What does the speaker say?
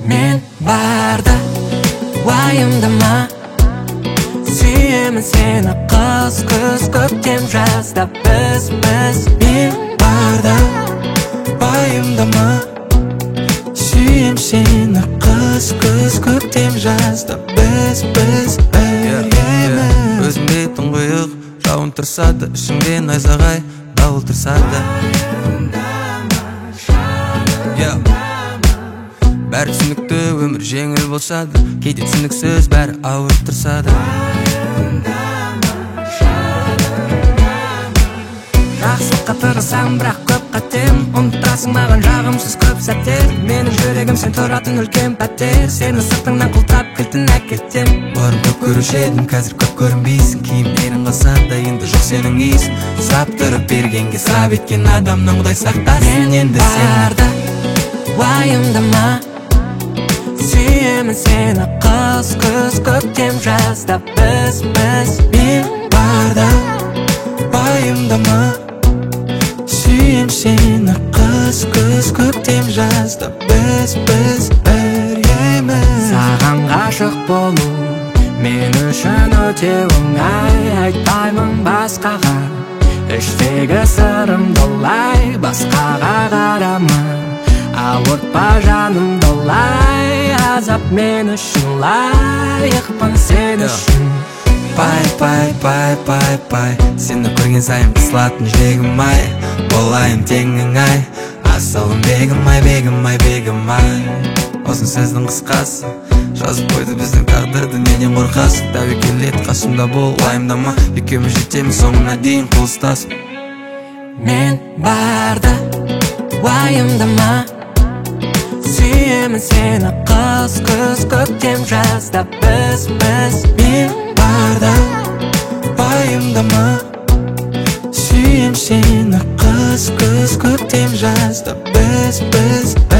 Мен барда уайымдама, сүйемін сені қыз көктем жазда біз. Мен барда уайымдама, сүйем сені қыз көктем жазда біз. Өзіңде тұңғиық жауын тұрса да, ішіңде найзағай дауыл тұрса да, бәрі түсінікті, өмір жеңіл болса да, кейде түсініксіз бәрі ауыр тұрса да. Жақсылыққа тырысам, бірақ көп қатем, ұмытасың маған жағымсыз көп сәттер. Менің жүрегім сен тұратын үлкен пәтер, сені сыртыңнан құлтап кілтін әкетем. Бұрын көп көруші едім, қазір көп көрінбейсің, киімдерің қалса да енді жоқ сенің иісің. Сұрап тұрып бергенге сұрап еткен адамнан Құдай сақтасын енді сен. Барда уайымдама, сүйемін сені қыз көктем жазда біз. Мен барда уайымдама, сүйем сені қыз көктем жазда біз. Саған ғашық болу мен үшін өте оңай, айтпаймын басқаға іштегі сырымды олай. Басқаға қарама, ауыртпа жанымды олай, азап мен үшін лайықпын сен үшін. Пай, сені көрген сайын қысылатын жүрегім ай, болайын теңің ай, асылым бегім ай. Осың сөздің қысқасы, жазып қойды біздің тағдырды, неден қорқасың? Тәуекел ет, қасымда бол, уайымдама, екеуміз жетеміз соңына дейін қол ұстасып. Мен барда уайымдама, сүйемін сені қыз көктем жазда біз. Мен барда уайымдама, сүйем сені қыз көктем жазда біз.